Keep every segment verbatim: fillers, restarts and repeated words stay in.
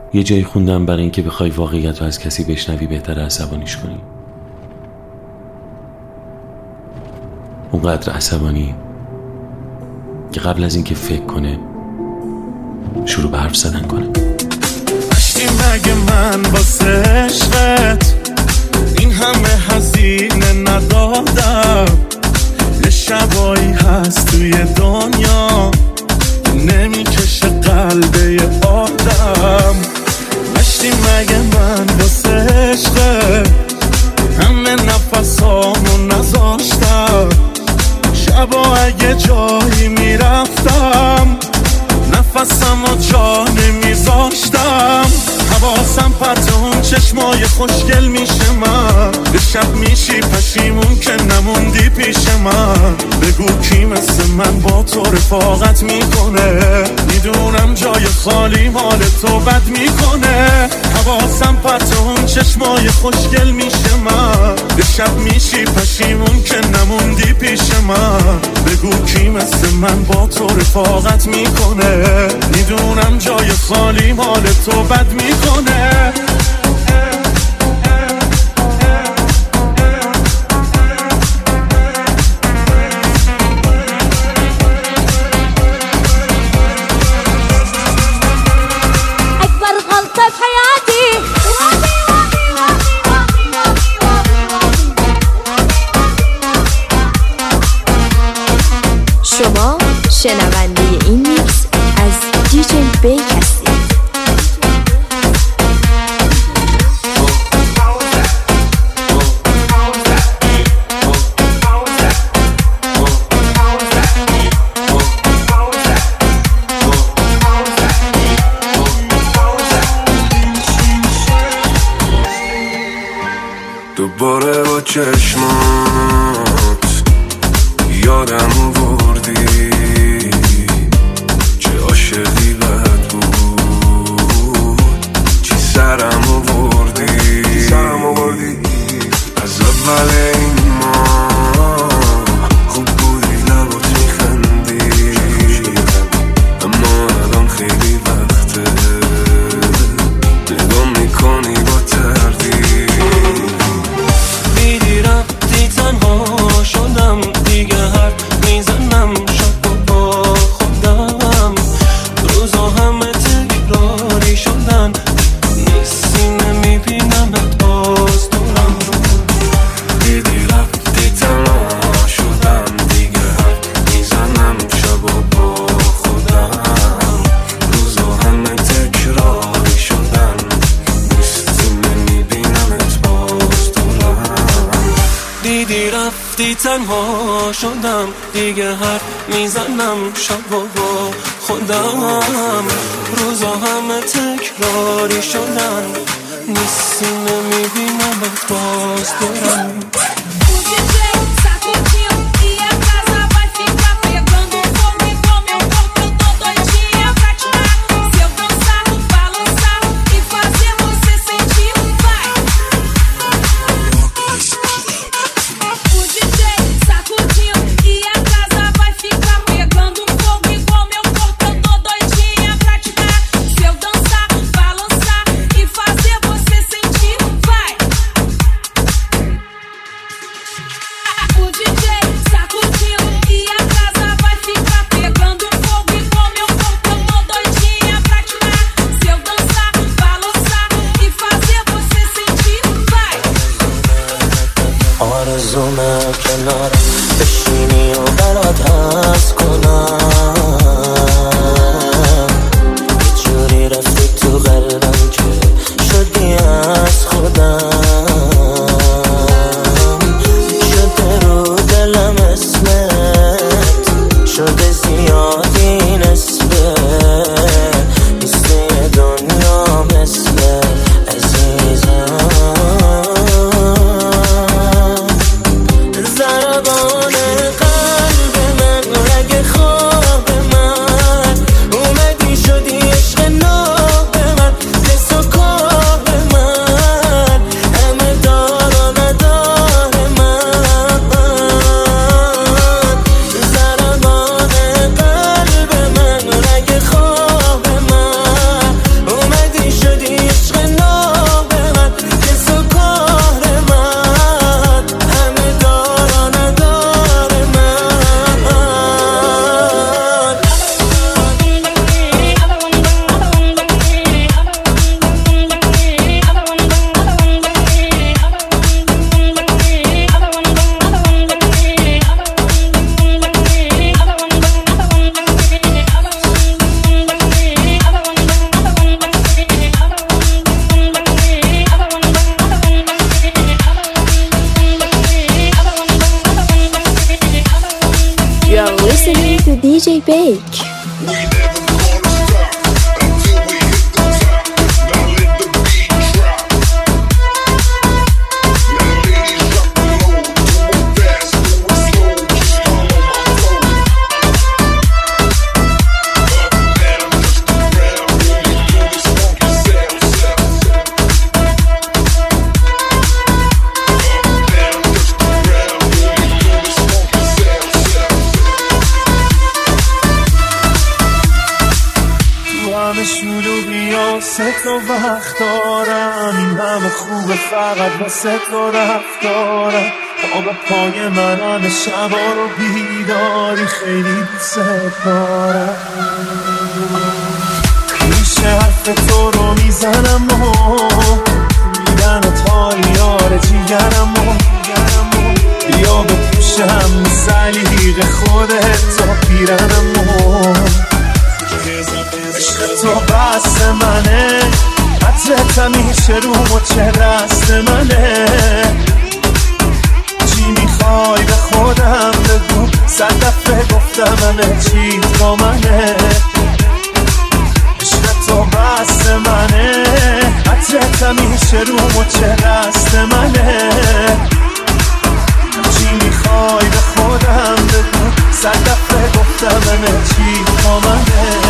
یه جایی خوندم برای اینکه بخوای واقعیت رو از کسی بشنوی بهتره عصبانیش کنی. اونقدر عصبانی که قبل از اینکه فکر کنه شروع به حرف زدن کنه. داشتی مگه من واسه عشقت این همه هزینه ندادم؟ یه شبایی هست توی دنیا نمیکشه قلبه یه آدم. داشتی مگه من واسه عشقت همه نفسامو نذاشتم؟ شبا اگه جایی میرفتم نفسم و جا نمیذاشتم. حواسم پرت اون چشمای خوشگل میشه من به شب میشی پشیمون که نموندی پیش من. بگو کی مثل من با تو رفاقت میکنه؟ میدونم جای خالی مال تو بد میکنه. حواسم پرت اون چشمای خوشگل میشه من به شب میشی پشیمون که نموندی پیش من. بگو کی مثل من با تو رفاقت میکنه؟ میدونم جای خالی مال تو بد میکنه. اکبر غلطه في حياتي شما شنونده این میکس از دیجی بیک هستید. دوباره با چشمات یادم آوردی چه عاشقی بد بود، چی سرم آوردی سرم آوردی از اول این ماه خوب بودی لبات میخندی، اما الان خیلی وقته نگاه میکنی با تردید. دیدی رفتی تنها شدم دیگه حرف میزنم شب با خودم. روزا همه تکراری شدن نیستی نمیبینمت باز دورم. دیدی رفتی تنها شدم دیگه حرف میزنم شب با خودم. روزا همه تکراری شدن نیستی نمیبینمت باز دورم. دیدی رفتی تنها شدم دیگه حرف میزنم شب با خودم. روزا همه تکراری شدن نیستی نمیبینمت باز دورم. آرزومه کنار بشینی و برات هست کنم. یه جوری رفتی تو قلبم که شدی از خودم. شده رو دلم اسمت شده زیادی نسبت نیستی دنیا مثل عزیزم. ضربان جی بیک. تو وقت دارم این همه خوبه فقط واسه تو رفت دارم تا به پای منم شبا رو بیداری خیلی دوست دارم میشه حرف تو رو میزنم و میدن تا یار جیگرم و بیا بپوشم سلیق خودت تا پیرنم و عشق تو بس منه عطرت همیشه رو مچه رست منه چی میخوای به خودم بگو صد دفعه گفتم همه چیز با منه عشق تو بس منه عطرت همیشه رو مچه رست منه چی میخوای به خودم بگو صد دفعه گفتم همه چیز با منه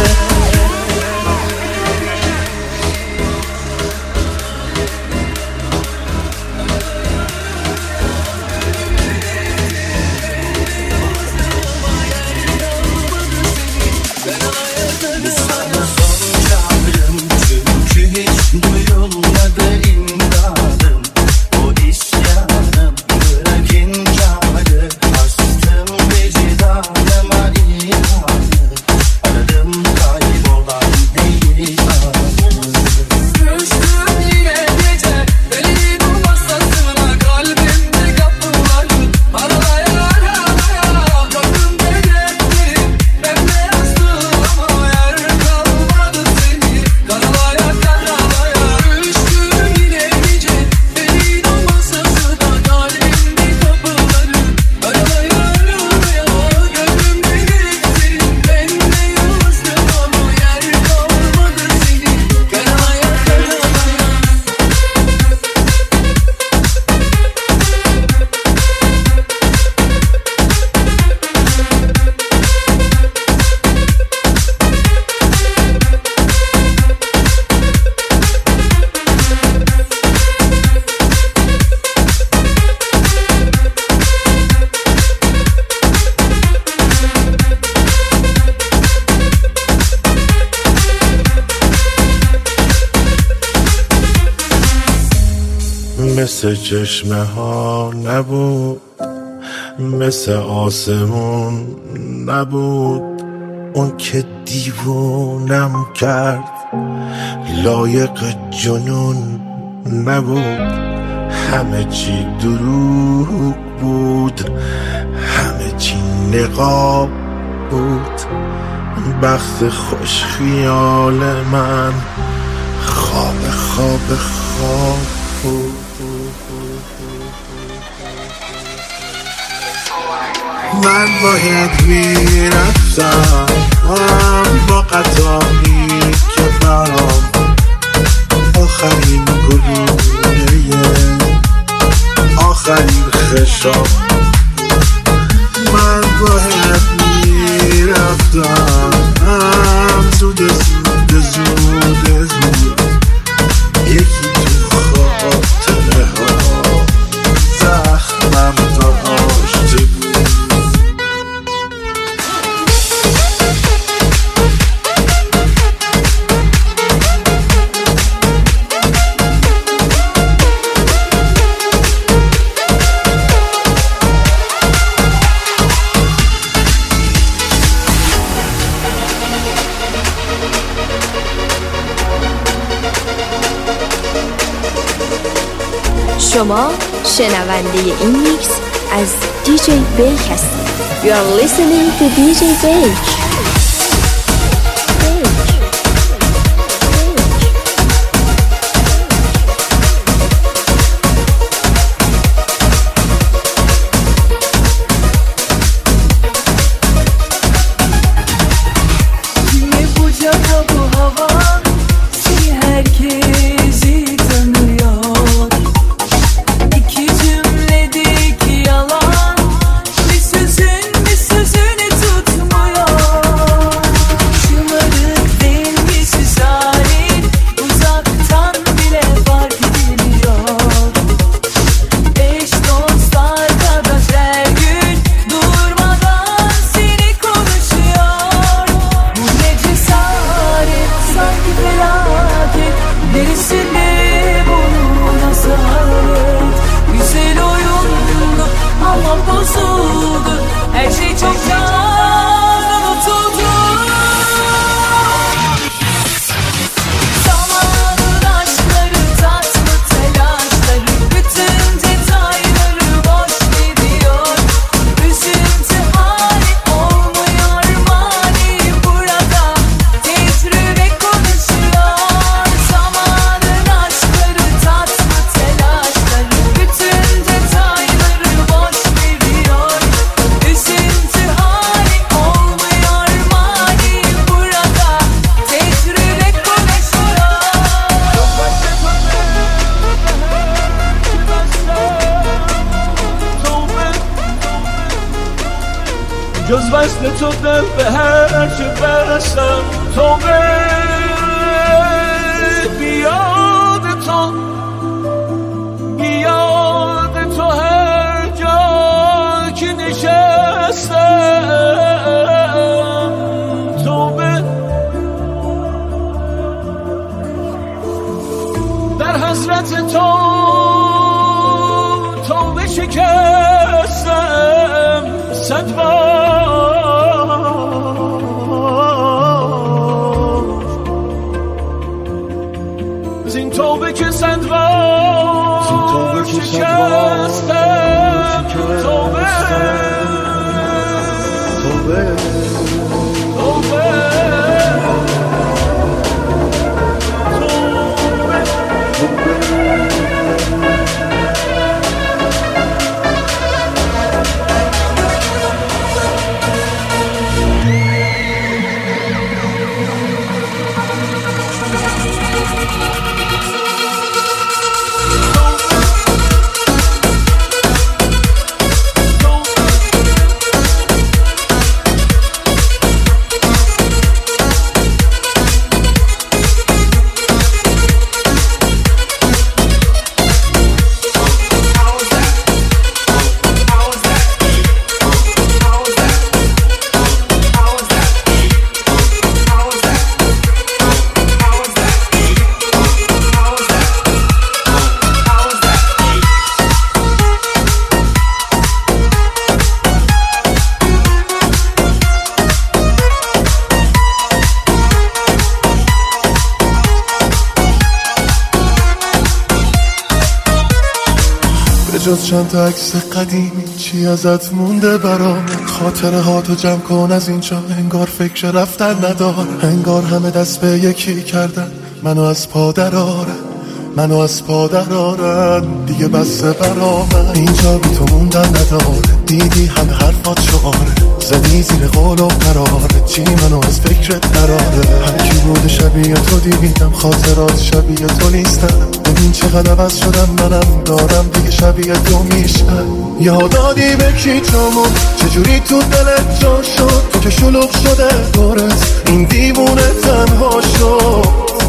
مثل چشمه ها نبود مثل آسمون نبود اون که دیوونم کرد لایق جنون نبود همه چی دروغ بود همه چی نقاب بود بخت خوش خیال من خواب خواب خواب بود من باید میرفتم با قطاری که برام آخرین گلوله آخرین خشاب من باید میرفتم زود زود زود زود یکی تو خاطره ها زخمم داشته بود شما شنونده این میکس از دی جی بیک هستید. You are listening to دی جی بیک. وصل تو دل به هر چه بستم توبه بیاد تو بیاد تو هر جا که نشستم توبه در حضرت تو توبه شکستم صد بار زین توبه که صد بار شکستم توبه توبه توبه جز چند تا عکس قدیمی چی ازت مونده برام خاطره ها تو جمع کن از اینجا انگار فکر رفتن ندار انگار همه دست به یکی کردن منو از پا درارن منو از پا درارن دیگه بسه برا من اینجا بی تو موندن نداره دیدی همه حرفات شعاره زدی زیر قول و قراره چی منو از فکرت دراره هر کی بود شبیه تو دیدم خاطرات شبیه تو نیستم ببین چقدر عوض شدم منم دارم دیگه شبیه تو میشم یادادی به کیچامون چجوری تو دلت جا شد تو که شلوغ شده دورت این دیوونه تنها شد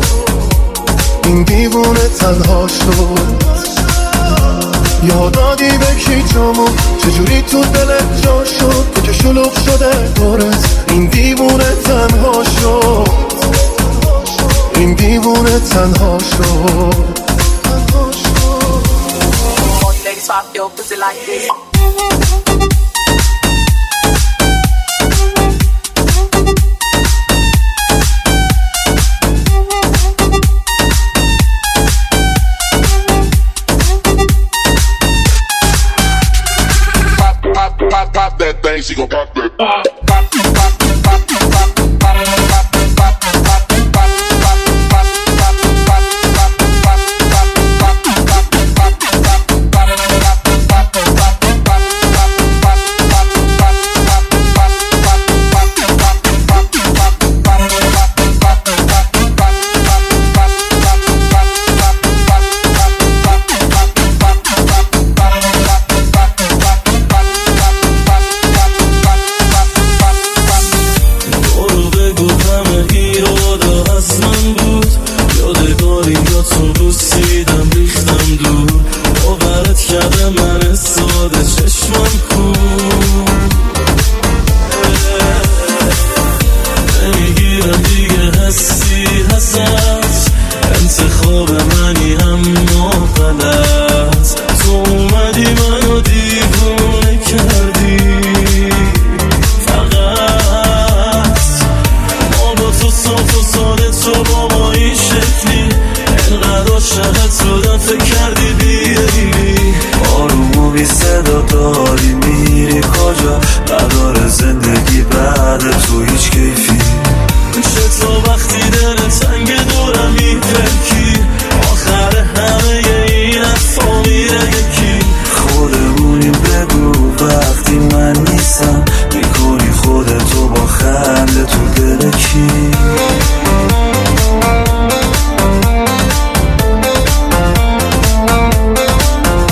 این دیوونه تنها شد یادادی به کیچامون چجوری تو دلت جا شد تو که شلوغ شده دورت این دیوونه تنها شد این دیوونه تنها شد Swap your pussy like this. Pop, pop, pop, pop that thing, she gon' pop that. Pop, pop, pop, pop, pop, pop, pop, pop, pop, pop.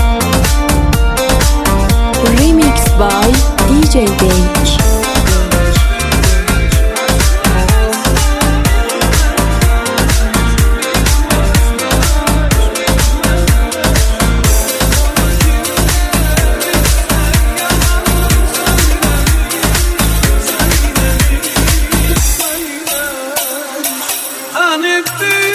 Remix by D J Bench. من